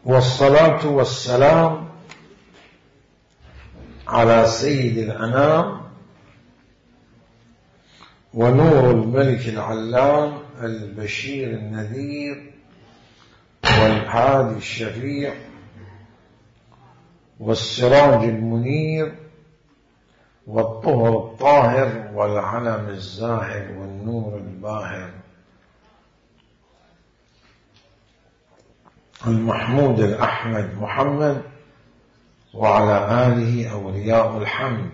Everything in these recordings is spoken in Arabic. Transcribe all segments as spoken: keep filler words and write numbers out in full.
والصلاة والسلام على سيد الأنام ونور الملك العلام البشير النذير والهادي الشفيع والسراج المنير والطهر الطاهر والعلم الزاهر والنور الباهر المحمود الأحمد محمد وعلى آله أولياء الحمد.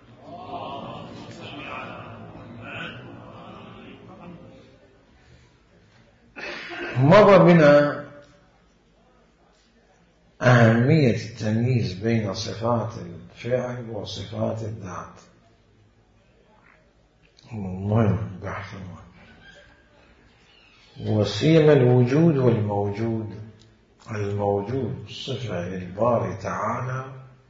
مر بنا أهمية التمييز بين صفات الفعل وصفات الذات، مهم بحث مهم. وسيما الوجود والموجود. الموجود صفة للباري تعالى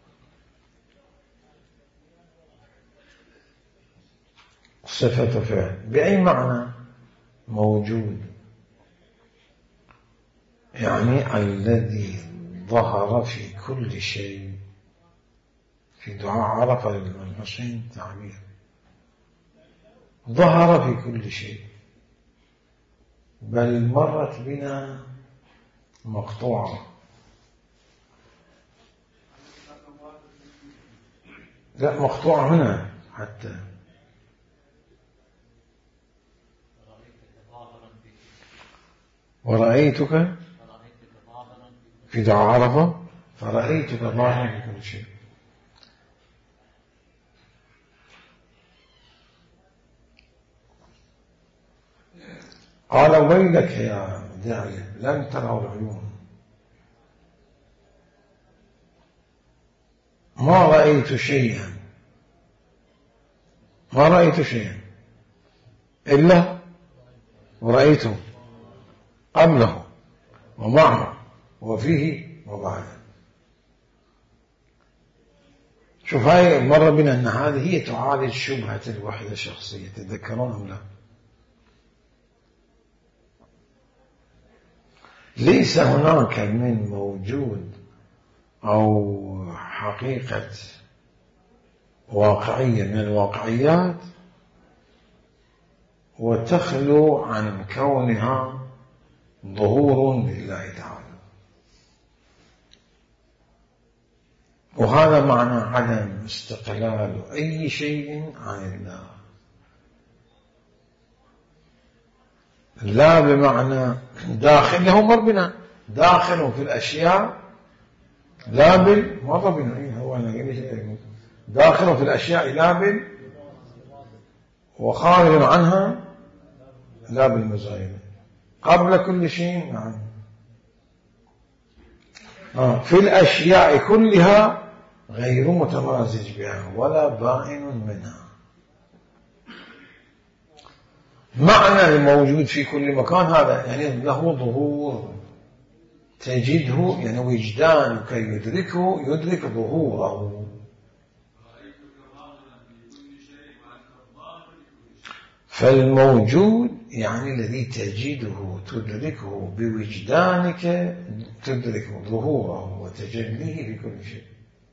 صفة فعل. بأي معنى موجود؟ يعني الذي ظهر في كل شيء. في دعاء عرفة للحسين تعبير ظهر في كل شيء، بل مرت بنا مقطوعة. لا مقطوعة هنا حتى ورأيتك في دعاء عرفة فرأيتك ظاهرا في كل شيء. قال ويلك يا داعية لم تروا العيون، ما رأيت شيئا ما رأيت شيئا إلا ورأيته قبله ومعه وفيه وبعده. شوف هاي مر بنا أن هذه هي تعالج شبهة الوحدة الشخصية، تذكرون أم لا؟ ليس هناك من موجود أو حقيقة واقعية من الواقعيات وتخلو عن كونها ظهور لله تعالى. وهذا معنى عدم استقلال أي شيء عن الله، لا بمعنى داخله مر بنا داخل في الأشياء لا بال مر بنا هو داخل في الأشياء لا بال وخارج عنها لا بالمزايدة قبل كل شيء. نعم في الأشياء كلها غير متمازج بها ولا بائن منها. معنى الموجود في كل مكان هذا يعني له ظهور تجده، يعني وجدانك يدركه يدرك ظهوره. فالموجود يعني الذي تجده تدركه بوجدانك تدرك ظهوره وتجليه في كل شيء.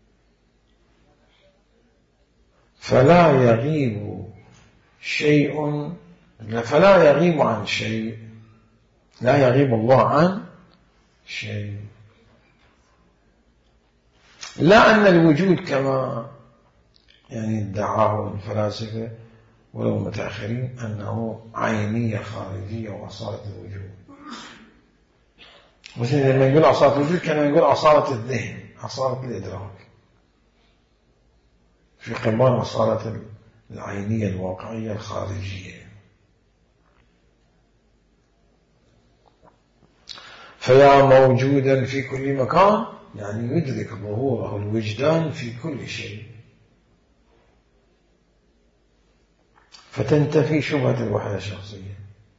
فلا يغيب شيء فلا يغيب عن شيء لا يغيب الله عن شيء. لا أن الوجود كما يعني ادعاه الفلاسفة ولو متأخرين أنه عينية خارجية وأصالة الوجود. مثلا لما يقول أصالة الوجود كان يقول أصالة الذهن أصالة الإدراك في قبال أصالة العينية الواقعية الخارجية. فيا موجودا في كل مكان يعني يدرك ظهوره الوجدان في كل شيء، فتنتفي شبهة الوحدة الشخصية.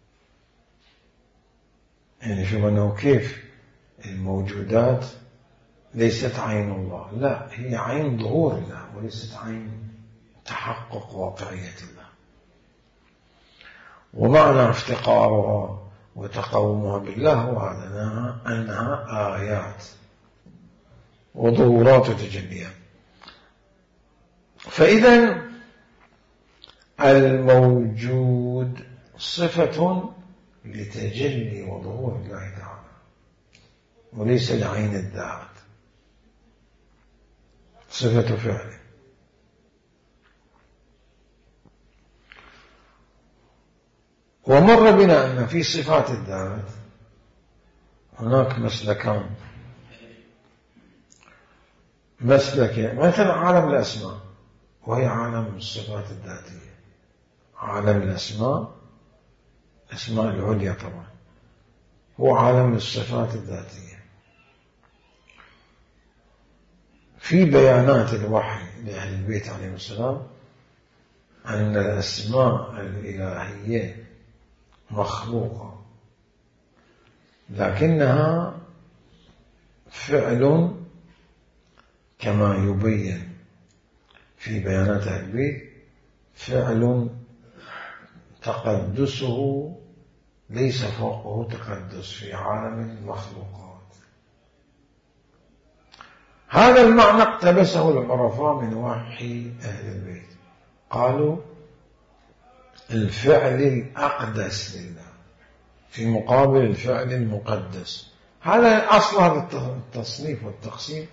يعني شوف أنه كيف الموجودات ليست عين الله، لا هي عين ظهور الله وليست عين تحقق واقعية الله. ومعنى افتقارها وتقومها بالله هو هذا أنها آيات وظهورات وتجليات. فإذا الموجود صفة لتجلي وظهور الله تعالى وليس لعين الذات، صفة فعل. ومر بنا أن في صفات الذات هناك مسلكان. مسلك مثلا عالم الأسماء، وهي عالم الصفات الذاتية. عالم الأسماء، أسماء العليا طبعا، هو عالم الصفات الذاتية. في بيانات الوحي لأهل البيت عليهم السلام أن الأسماء الإلهية مخلوقة، لكنها فعل كما يبين في بيانات أهل البيت، فعل تقدسه ليس فوقه تقدس في عالم المخلوقات. هذا المعنى اقتبسه العرفاء من وحي أهل البيت، قالوا الفعل الأقدس لله في مقابل الفعل المقدس. هذا أصل هذا التصنيف والتقسيم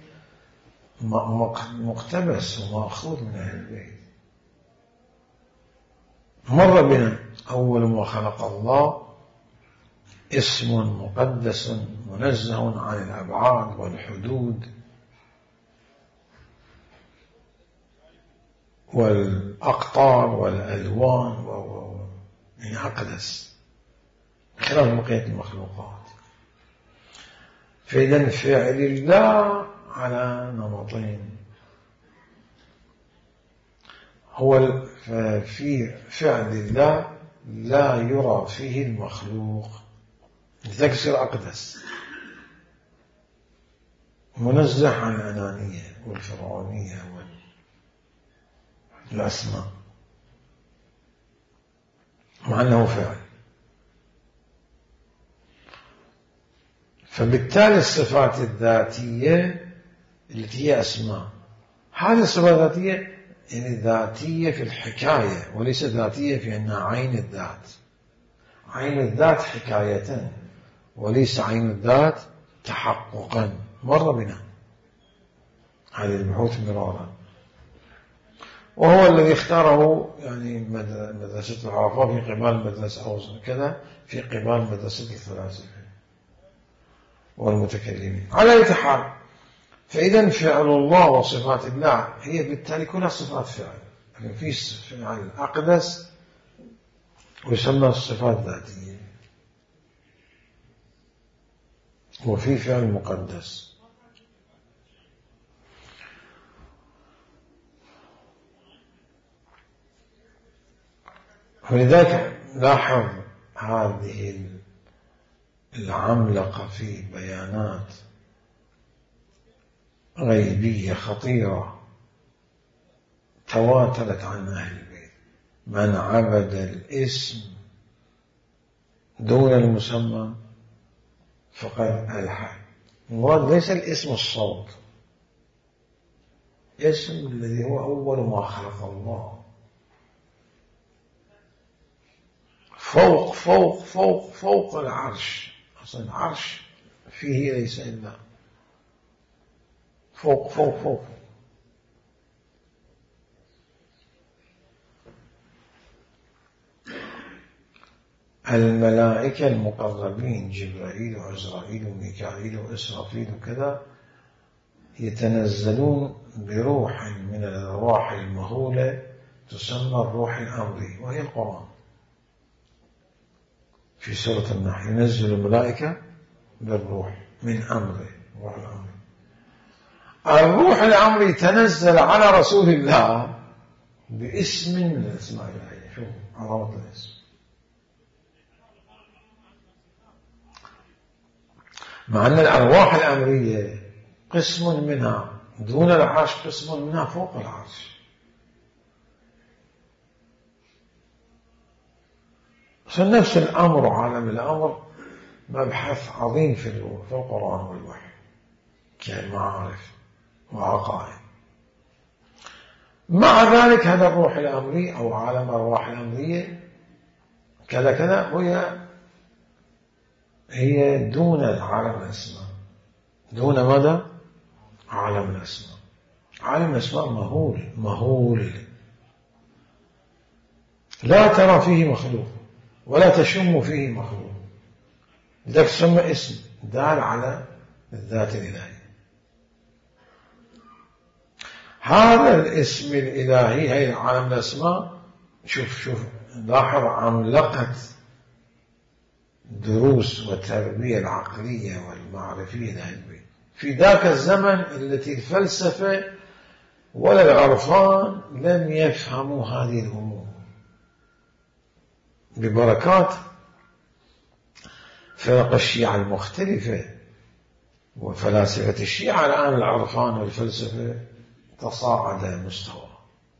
مقتبس ومأخوذ من أهل البيت. مر بنا أول ما خلق الله اسم مقدس منزه عن الأبعاد والحدود والأقطار والألوان من أقدس خلاف بقية المخلوقات. فإذا فعل الله على نمطين، هو في فعل الله لا يرى فيه المخلوق، لذلك يصير أقدس، منزه عن الأنانية والفرعونية والأسماء، مع أنه فعل. فبالتالي الصفات الذاتية التي هي أسماء، هذه الصفات الذاتية يعني ذاتية في الحكاية وليس ذاتية في أنها عين الذات. عين الذات حكاية وليس عين الذات تحققا. مر بنا هذه البحوث مرارا، وهو الذي اختاره يعني مدرسة العرفاء في قبال مدرسة أو كذا في قبال مدرسة الفلاسفة والمتكلمين. على أي حال، فإذا فعل الله وصفات الله هي بالتالي كلها صفات فعل، يعني في فعل أقدس ويسمى الصفات الذاتية، وفي فعل مقدس. ولذلك لاحظ هذه العملقة في بيانات غيبية خطيرة تواترت عن أهل البيت. من عبد الاسم دون المسمى فقد ألحد. المراد ليس الاسم الصوت، اسم الذي هو أول ما خلق الله، فوق فوق فوق فوق العرش. أصلا العرش فيه ليس إلا فوق فوق فوق. الملائكة المقربين جبرائيل وعزرائيل وميكائيل وإسرافيل وكذا يتنزلون بروح من الأرواح المهولة تسمى الروح الأمري، وهي القرآن. في سورة النحل ينزل الملائكة بالروح من أمره، روح الأمر. الروح الأمري تنزل على رسول الله باسم من الأسماء الإلهية. شوف عظمة الاسم. مع أن الأرواح الأمرية قسم منها دون العرش، قسم منها فوق العرش. فنفس الأمر وعالم الأمر مبحث عظيم في القرآن والوحي كالمعارف. وعقائد. مع ذلك هذا الروح الأمري أو عالم الأرواح الأمرية كذا كذا هي هي دون عالم الأسماء. دون ماذا؟ عالم الأسماء. عالم الأسماء مهول مهول، لا ترى فيه مخلوق ولا تشم فيه مخلوق، لذلك تسمى اسم دال على الذات الإلهية. هذا الاسم الإلهي هي عالم الأسماء. شوف شوف لاحظ عملقة دروس وتربية العقلية والمعرفية العلمية في ذاك الزمن التي الفلسفة ولا العرفان لم يفهموا هذه الأمور. ببركات فرق الشيعة المختلفة وفلاسفة الشيعة الآن العرفان والفلسفة تصاعد المستوى،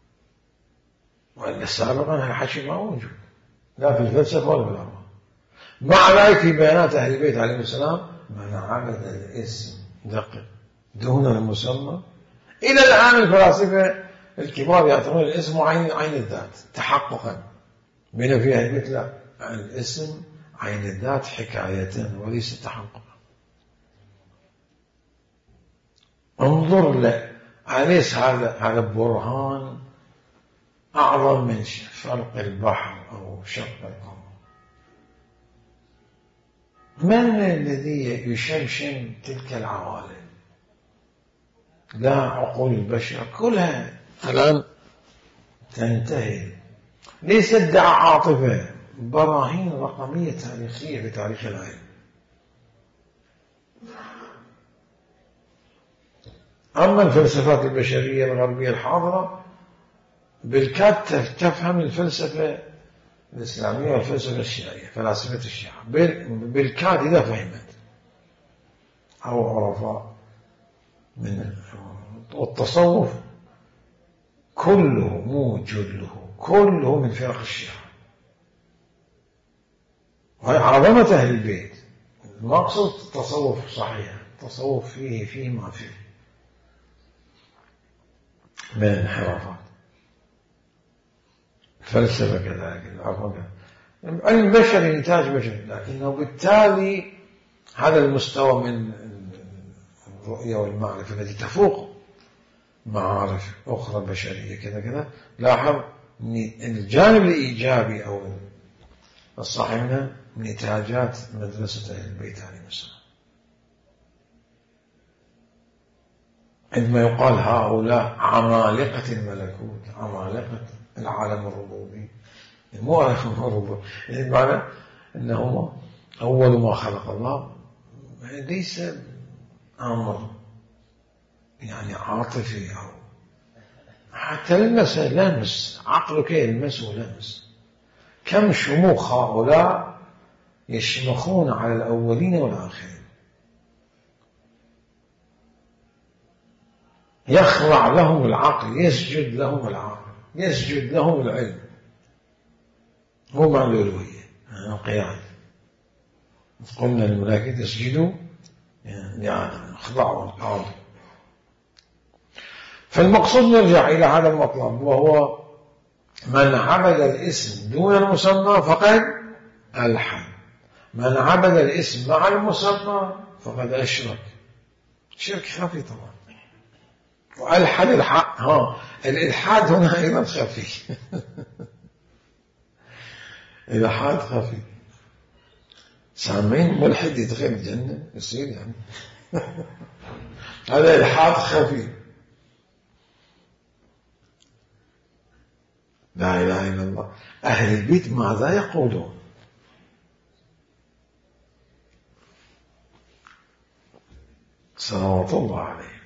وإلا سابقا الحكي ما موجود لا في الفلسفة ولا في العرفان. مع ذلك في بيانات أهل البيت عليهم السلام من عبد الاسم دقق دون المسمى. إلى الآن الفلاسفة الكبار يعتبرون الاسم عين عين الذات تحققا، بين في أهل البيت لا، الاسم عين الذات حكاية وليس تحققا. انظر له، أليس هذا هذا برهان أعظم من فرق البحر أو شق القمر؟ من الذي يشمشم تلك العوالم؟ لا، عقول البشر كلها الآن تنتهي. ليس ادعى عاطفة، براهين رقمية تاريخية في تاريخ العلم. أما الفلسفات البشرية الغربية الحاضرة بالكاد تفهم الفلسفة الإسلامية والفلسفة الشيعية، فلاسفة الشيعة بالكاد إذا فهمت أو عرفاء من التصوف كله مو جله كله من فرق الشيعة. وهي عظمة أهل البيت. المقصود التصوف صحيح، التصوف فيه فيه ما فيه من انحرافات. فلسفة كذلك، علم بشري نتاج بشري، لكنه بالتالي هذا المستوى من الرؤية والمعرفة التي تفوق معارف أخرى بشرية كذا كذا. لاحظ الجانب الإيجابي أو الصحيح منها نتاجات مدرسة أهل البيت عليهم السلام. عندما يقال هؤلاء عمالقة الملكوت، عمالقة العالم الربوبي، مو عالم الربوبي، يعني معنى أنهم أول ما خلق الله ليس أمر يعني عاطفي أو حتى لمس لمس عقلك يلمس ولمس. كم شموخ هؤلاء يشمخون على الأولين والآخرين، يخضع لهم العقل، يسجد لهم العقل، يسجد لهم العلم. هو معنى الألوهية القيادة. قلنا الملائكة يسجدوا يعني خضعوا الأرض. فالمقصود نرجع إلى هذا المطلب، وهو من عبد الاسم دون المسمى فقد ألحد، من عبد الاسم مع المسمى فقد أشرك. شرك خفي طبعا. وألحد الحق، ها الإلحاد هنا أيضا خفي. الإلحاد خفي. سامعين ملحد يدخل الجنة يصير يعني. هذا إلحاد خفي. لا إله إلا الله. أهل البيت ماذا يقولون؟ صلوات الله عليه.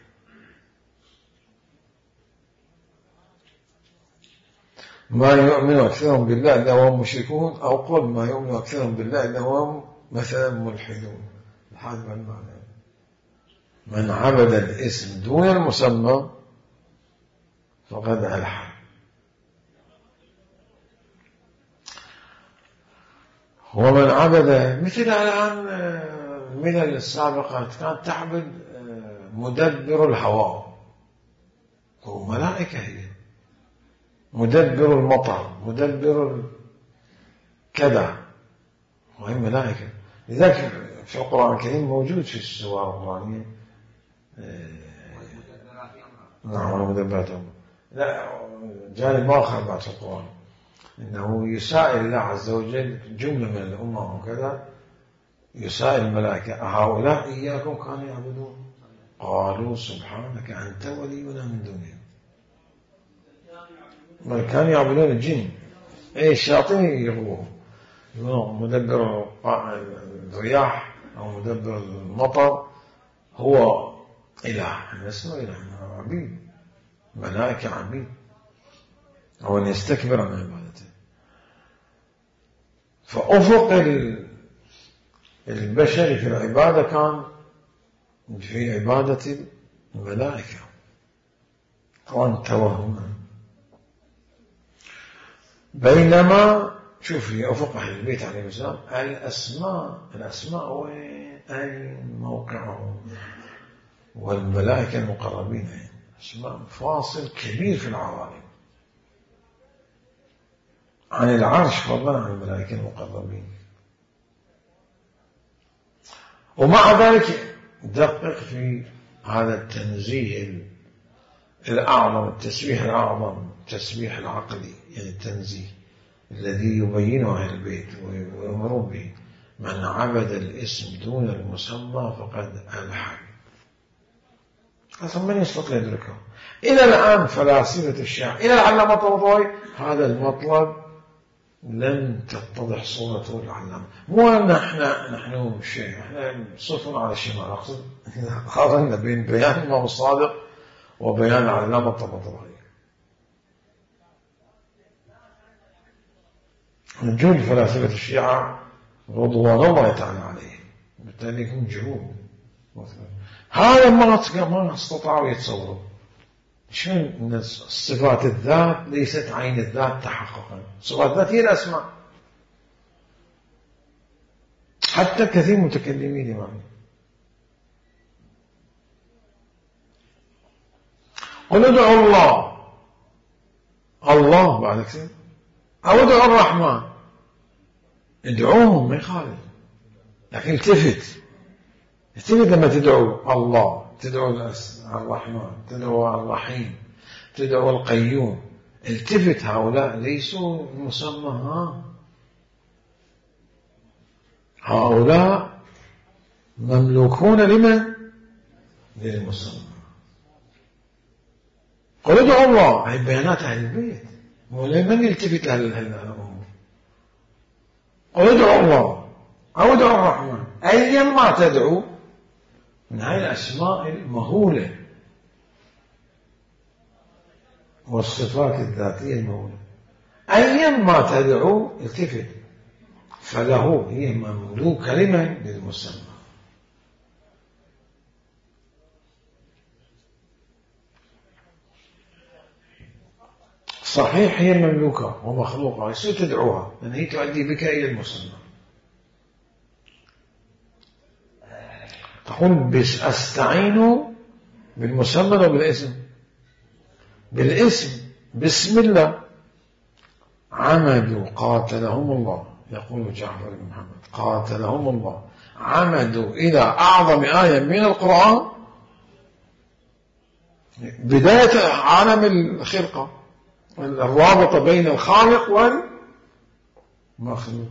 ما يؤمن أكثرهم بالله إلا وهم مشركون، أو قل ما يؤمن أكثرهم بالله إلا وهم مثلا ملحدون. الحاد بالمعنى من عبد الاسم دون المسمى فقد ألحد. ومن عبد مثل الآن من السابقات كانت تعبد مدبر الهواء، هو ملائكة، هي مدبر المطر، مدبر كذا، وهي ملائكة. لذلك في القرآن الكريم موجود في السور القرآنية نعم مدبرات أمر. لا جانب آخر بعد في القرآن إنه يسائل الله عز وجل جملة من الأمة وكذا، يسائل الملائكة هؤلاء إياكم كانوا يعبدون قالوا سبحانك أنت ولينا من دونهم، بل كانوا يعبدون الجن. أي الشياطين يغوهم، يقولون مدبر الرياح أو مدبر المطر هو إله، نسمى إله، عبيد، ملائكة عبيد، هو أن يستكبر عن عبادته. فأفق البشر في العبادة كان في عبادة الملائكة، كان توهما. بينما شوف في أفق أهل البيت عليه السلام الأسماء الأسماء وين أين موقعهم، والملائكة المقربين أسماء فاصل كبير في العوالم عن العرش فضلا عن الملائكة المقربين. ومع ذلك دقق في هذا التنزيه الأعظم، التسبيح الأعظم، التسبيح العقلي، يعني التنزيه الذي يبينه أهل البيت ويأمرون به: من عبد الاسم دون المسمى فقد ألحد. هذا من يستطيع يدركه؟ إلى الآن فلاسفة الشيعة إلى العلامة الطباطبائي هذا المطلب لم تتضح صورته العلامة. مو أن احنا نحن شيء، احنا صفر على شيء، ما نقصد قارنا بين بيان الإمام الصادق وبيان العلامة الطباطبائي. نجول فلاسفة الشيعة رضوان الله تعالى عليهم، بالتالي يكون جهود. هذا ما ما استطاعوا يتصوروا شنو ان صفات الذات ليست عين الذات تحققا، صفات الذات هي الاسماء. حتى كثير متكلمين يعني قل ادعوا الله الله بعد كثير او ادعوا الرحمن، ادعوهم ما يخالف، لكن التفت التفت لما تدعو الله، تدعو الرحمن، تدعو الرحيم، تدعو القيوم، التفت. هؤلاء ليسوا مسمى، ها هؤلاء مملوكون لمن؟ للمسمى. قل ادعوا الله، هي بيانات أهل البيت، ولمن يلتفت لهالأمور؟ قل ادعوا الله أو ادعوا الرحمن، أيما تدعو من هذه الأسماء المهولة والصفات الذاتية المهولة، أيما تدعو التفت، فله هي مملوكة لمن؟ للمسمى. صحيح هي مملوكة ومخلوقة، يصير تدعوها لأن هي تؤدي بك إلى المسمى. تقول بس أستعين بالمسمى أو بالاسم؟ بالاسم، بسم الله. عمدوا قاتلهم الله، يقول جعفر بن محمد قاتلهم الله، عمدوا إلى أعظم آية من القرآن، بداية عالم الخلقة، الرابطة بين الخالق والمخلوق.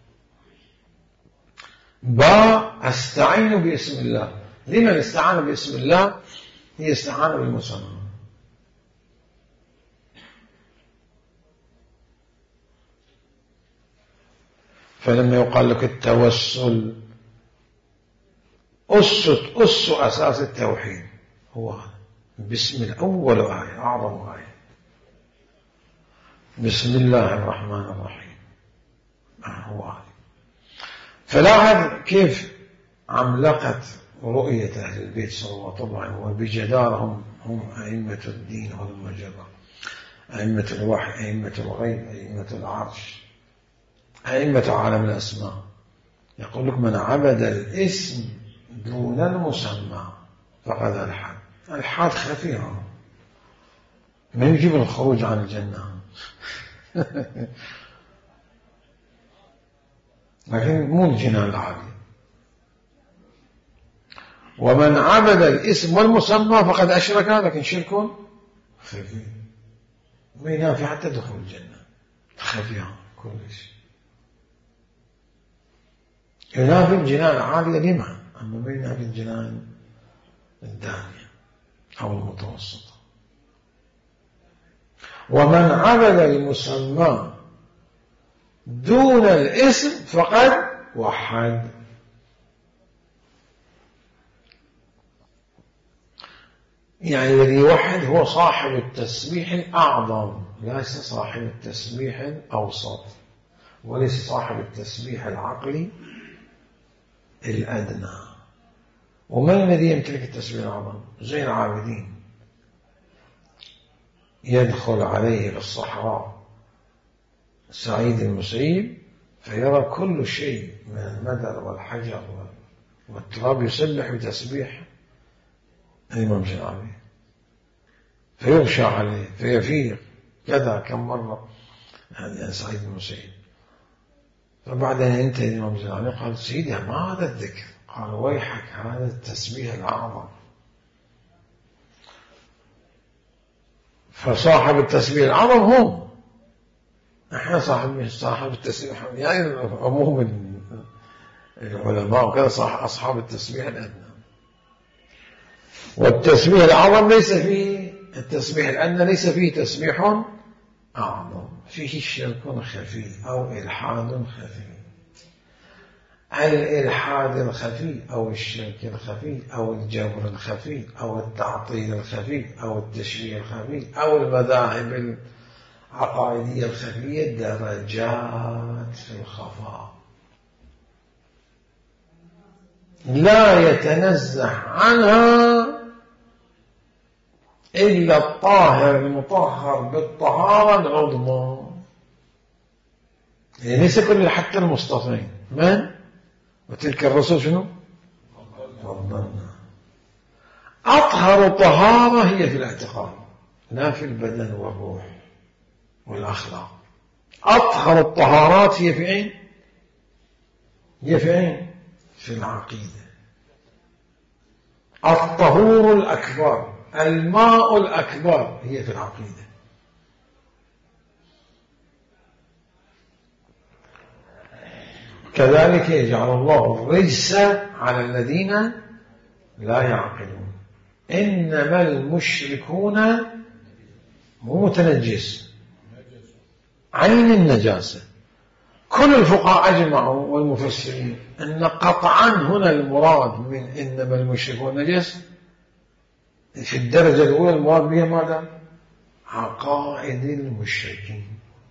با أستعين باسم الله، لمن استعان باسم الله؟ هي استعانة بالمسمى. فلما يقال لك التوسل أس أس أساس التوحيد هو بسم الأول آية، أعظم آية، بسم الله الرحمن الرحيم، هو آية. فلاحظ كيف عملقت رؤية أهل البيت صلى الله عليه وسلم وبجدارهم، هم أئمة الدين والمجرة، أئمة الوحي، أئمة الغيب، أئمة العرش، أئمة عالم الأسماء. يقول لك من عبد الاسم دون المسمى فقد ألحد. الحاد خفيها، من يجيب الخروج عن الجنة لكن مو الجنان العالية. ومن عبد الاسم والمسمى فقد أشرك، لكن شرك خفي ما ينافي حتى دخول الجنة، خفيها كل شيء. ينافي الجنان العالية لما، أما ما ينافي الجنان الدانية أو المتوسطة. ومن عبد المسمى دون الاسم فقد وحد. يعني الذي يوحد هو صاحب التسبيح الأعظم، ليس صاحب التسبيح الأوسط، وليس صاحب التسبيح العقلي الأدنى. ومن الذي يمتلك التسبيح الأعظم؟ زين العابدين يدخل عليه في الصحراء سعيد المسيب فيرى كل شيء من المدر والحجر والتراب يسبح بتسبيح الإمام الشافعي، فيغشى عليه فيفيق كذا كم مرة يعني سعيد المسيب. فبعدين ينتهي الإمام الشافعي قال سيدي ما هذا الذكر؟ قال ويحك هذا التسبيح الأعظم. فصاحب التسبيح الأعظم هم احنا صاحب صاحب التسبيح يعني عموم العلماء وكذا صح أصحاب التسبيح الأدنى. والتسبيح الأعظم ليس فيه التسبيح الأدنى ليس فيه تسبيح أعظم، فيه شرك خفي أو إلحاد خفي. الإلحاد الخفي أو الشرك الخفي أو الجبر الخفي أو التعطيل الخفي أو التشريع الخفي أو المذاهب العقائدية الخفية درجات في الخفاء، لا يتنزه عنها إلا الطاهر المطهر بالطهارة العظمى. يعني ليس كل حتى المصطفين من وتلك الرسل شنو فضلنا. أطهر طهارة هي في الاعتقاد لا في البدن والروح والأخلاق. أطهر الطهارات هي في عين هي في عين في العقيدة. الطهور الأكبر الماء الأكبر هي في العقيدة. كذلك يجعل الله الرجس على الذين لا يعقلون. إنما المشركون مو متنجس عين النجاسة. كل الفقهاء أجمعوا والمفسرين أن قطعا هنا المراد من إنما المشركون نجس في الدرجة الأولى المراد بها ماذا؟ عقائد المشركين،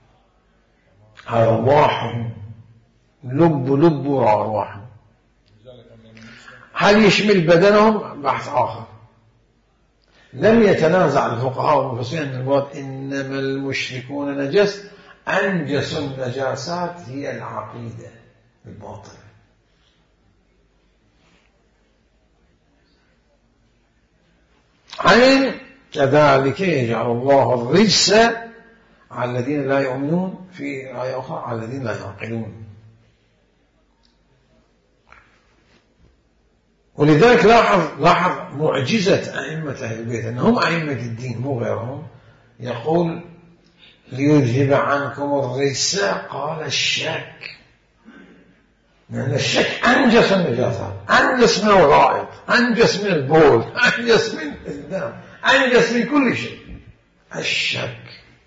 أرواحهم، لب لب أرواحهم. هل يشمل بدنهم؟ بحث آخر. لم يتنازع الفقهاء والمفسرين أن المراد إنما المشركون نجس. أنجس النجاسات هي العقيدة الباطلة. عين كذلك يجعل الله الرجس على الذين لا يؤمنون، في آية أخرى على الذين لا يعقلون. ولذلك لاحظ لاحظ معجزة أئمة أهل البيت أنهم أئمة الدين مو غيرهم. يقول ليذهب عنكم الرجس قال الشك، لأن الشك أنجس النجاسات، أنجس من الغائط، أنجس من البول، أنجس من الدم، أنجس من كل شيء الشك.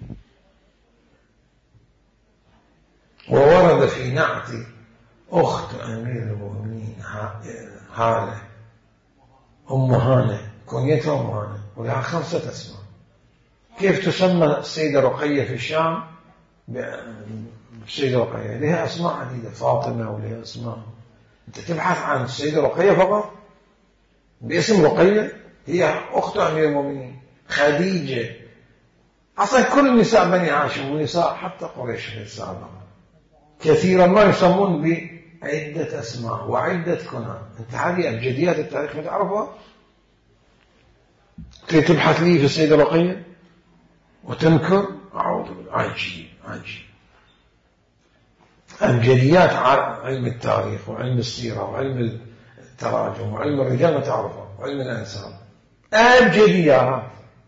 وورد في نعت أخت أمير المؤمنين هالة أم هانة، كنيتها أم هانة ولها خمسة أسماء. كيف تسمى السيدة رقية في الشام؟ السيدة رقية لها أسماء عديدة، فاطمة ولها أسماء. أنت تبحث عن السيدة رقية فقط باسم رقية، هي أخت أمير المؤمنين. خديجة، أصلا كل نساء بني هاشم ونساء حتى قريش السابقة كثيرا ما يسمون بعدة أسماء وعدة كنى. أنت هذه أبجديات التاريخ ما تعرفها؟ كي تبحث لي في السيدة رقية وتنكر أعوذ بالله. عجيب عجيب. أبجديات علم التاريخ وعلم السيرة وعلم التراجم وعلم الرجال ما تعرفه وعلم الأنساب أبجديات.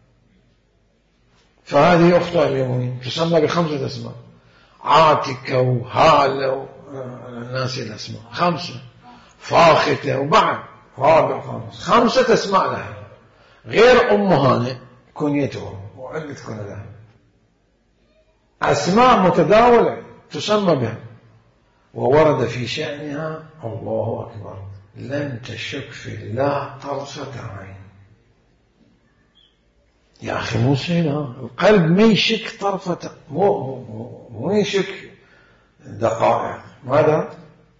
فهذه أخطاء اليمين تسمى بخمسة أسماء: عاتكة وهالة والناس الأسماء خمسة، فاختة وبعد رابع خامس، خمسة أسماء لها غير أم هانئ كنيته وعدة كنى لها أسماء متداولة تسمى بها، وورد في شأنها الله أكبر لن تشك في الله طرفة عين. يا أخي مو سهلة، القلب ما يشك طرفة، مو مو يشك دقائق. ماذا؟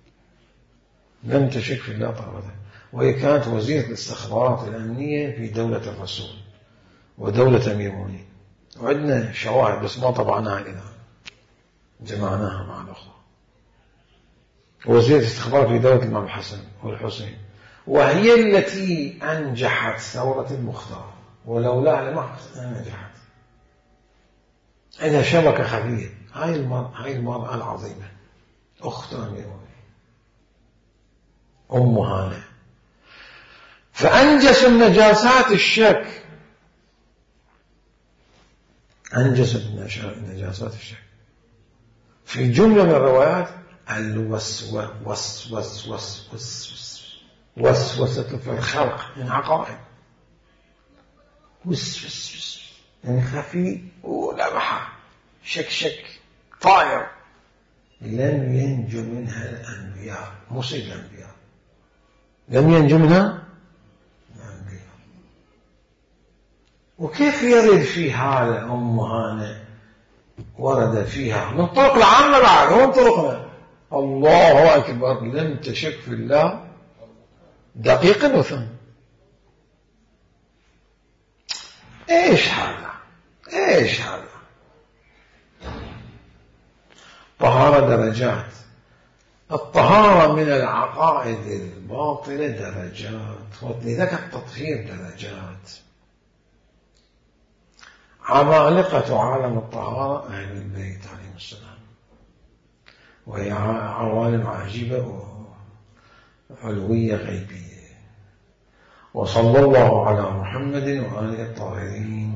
لن تشك في الله طرفة. وهي كانت وزيرة الاستخبارات الأمنية في دولة الرسول ودولة أمير المؤمنين، وعندنا شواهد بس ما طبعناها إلى جمعناها مع الأخوة. وزيرة الاستخبارات في دولة الإمام الحسن والحسين، وهي التي أنجحت ثورة المختار، ولولا لما نجحت. عندها شبكة خفية. هاي المرأة هاي المرأة العظيمة أخت أمير المؤمنين أم هانئ. فأنجس النجاسات الشك، أنجس النجاسات الشك. في جملة من الروايات الوسوسة وس وس وس وس وسوسة في الخلق من عقائد، وس وس وس يعني خفي ولمحة شك شك طائر. لم ينجو منها الأنبياء، مصيب الأنبياء لم ينجو منها الأنبياء. وكيف يرد في هذا أم هانئ؟ ورد فيها من طرق العامة بعد ومن طرقنا الله أكبر لم تشك في الله دقيقا وثاني. إيش هذا؟ إيش هذا؟ طهارة درجات. الطهارة من العقائد الباطلة درجات، ولذلك التطهير درجات. عمالقة عالم الطهارة أهل البيت عليهم السلام، وهي عوالم عجيبة وعلوية غيبية. وصلى الله على محمد وآله الطاهرين.